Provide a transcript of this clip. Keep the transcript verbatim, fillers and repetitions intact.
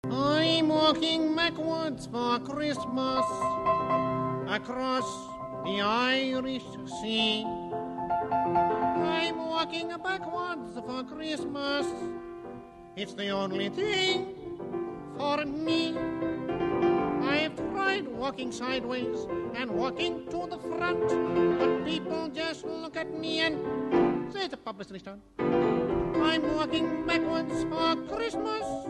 I'm walking backwards for Christmas across the Irish Sea. I'm walking backwards for Christmas. It's the only thing for me. I've tried walking sideways and walking to the front, but people just look at me and say the publicity stunt. I'm walking backwards for Christmas.